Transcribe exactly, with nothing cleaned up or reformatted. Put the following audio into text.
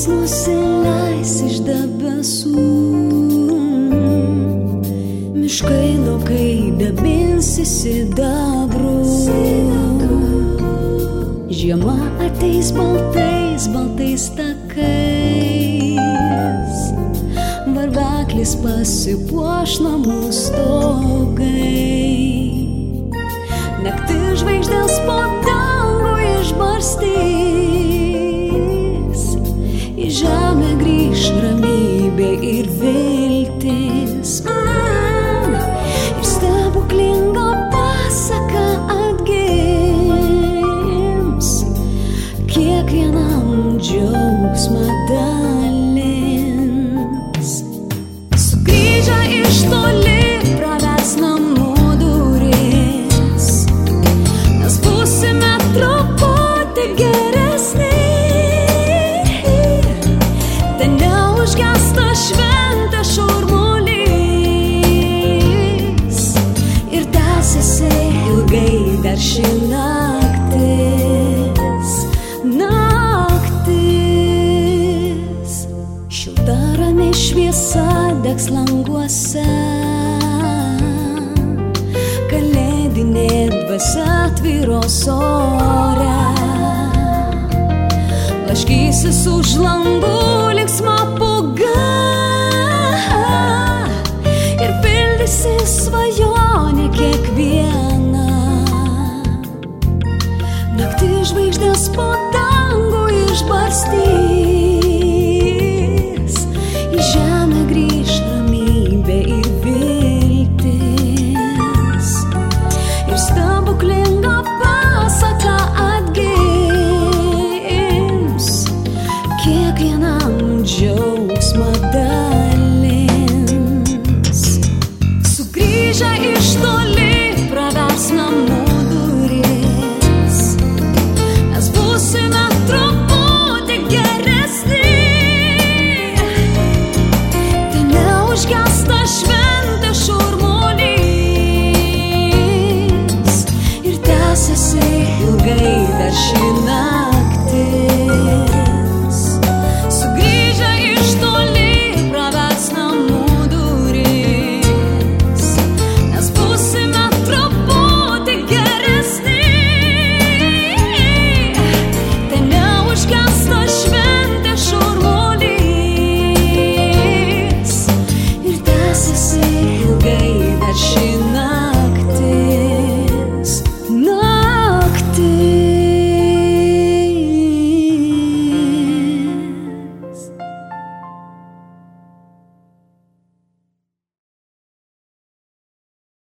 Jis nusileis iš debesų, miškai laukai dabinsi sidabru. Žiema ateis baltais, baltais takais, varveklis pasipuoš namų stogai. Naktis žvaigždės po dangų išbarstys, į žemę grįš ramybė ir viltis. Mm. Ir stebuklinga pasaka atgims, kiekvienam džiaugsmą dalins. Sugrįžę iš toli pravers namų duris, nes būsime truputį geresni. Ten neužgęsta šventės šurmulys ir tęsiasi ilgai dar ši naktis. Naktis šilta rami šviesa degs languose, kalėdinė dvasia tvyros ore, blaškysis už langų